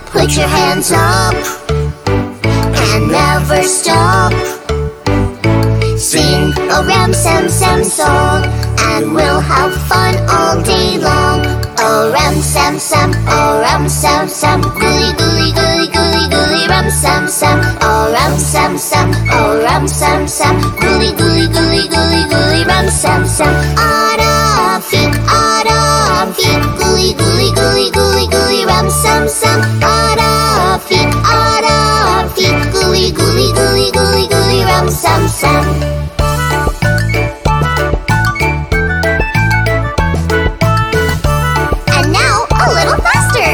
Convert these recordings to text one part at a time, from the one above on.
Put your hands up and never stop. Sing a ram sam sam song and we'll have fun all day long. Oh ram sam sam, oh ram sam sam, gooly gooly gooly gooly gooly ram sam sam. Oh ram sam sam, oh ram sam sam, gooly gooly gooly gooly gooly ram sam sam. Autumn feet, gooly gooly gooly gooly gooly ram sam sam. Autumn feet, gooly gooly gooly gooly gooly ram sam sam. And now a little faster.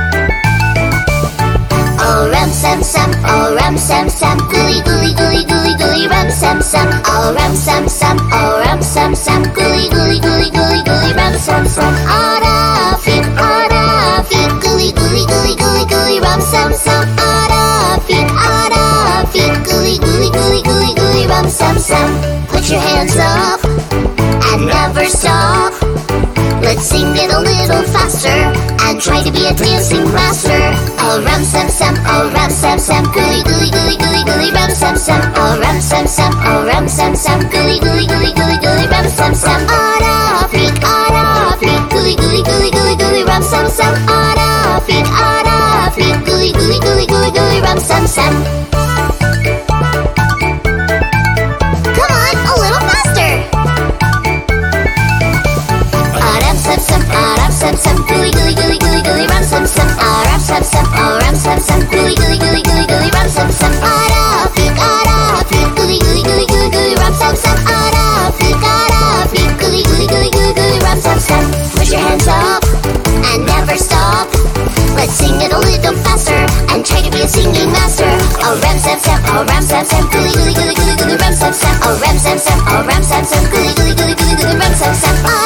Oh ram sam sam, oh ram sam sam, gooly gooly gooly gooly gooly ram sam sam. Oh ram sam sam, oh ram sam sam, gooly gooly gooly gooly gooly ram sam sam. Autumn feet, gooly gooly gooly gooly gooly ram sam sam. Autumn feet, gooly gooly gooly gooly gooly ram sam sam. Put your hands up and never stop. Let's sing it a little faster and try to be a dancing master. Oh ram sam sam, oh ram sam sam, gooly gooly gooly gooly gooly ram sam sam. Oh ram sam sam, oh ram sam sam, gooly gooly gooly gooly gooly ram sam sam. Autumn feet, gooly gooly gooly gooly gooly ram sam sam. Autumn feet, gooly gooly gooly gooly gooly ram sam sam. Come on, a little faster. Ram sam sam, gooly gooly gooly gooly gooly ram sam sam. Ram sam sam, oh ram sam sam, gooly gooly gooly gooly gooly ram sam sam. Autumn feet, gooly gooly gooly gooly gooly ram sam sam. Autumn feet, gooly gooly gooly gooly gooly ram sam sam. Put your hands up and never stop. Let's sing it a little faster and try to be a singing master. Oh ram sam sam, oh ram sam sam, gooly gooly gooly gooly gooly ram sam sam. Oh ram sam sam, oh ram sam sam, gooly gooly gooly gooly gooly ram sam sam.